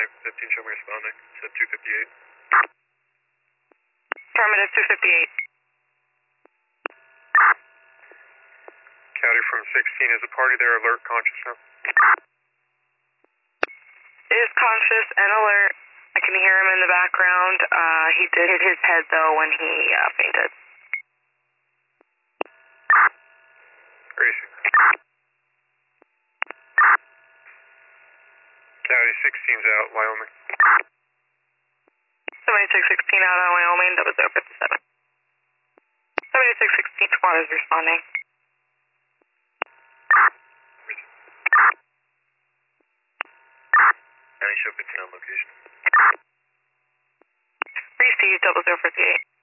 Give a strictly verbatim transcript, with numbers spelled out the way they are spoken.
nine fifteen, show me responding. Said two fifty-eight. Affirmative, two fifty-eight. County from sixteen, is the party there alert, conscious now? Is conscious and alert. I can hear him in the background. Uh, he did hit his head, though, when he uh, fainted. Gracie. County sixteen's out, Wyoming. seventy-six sixteen out on Wyoming, double zero fifty-seven. seventy-six sixteen squad is responding. County show fifteen on location. Received, double zero fifty-eight.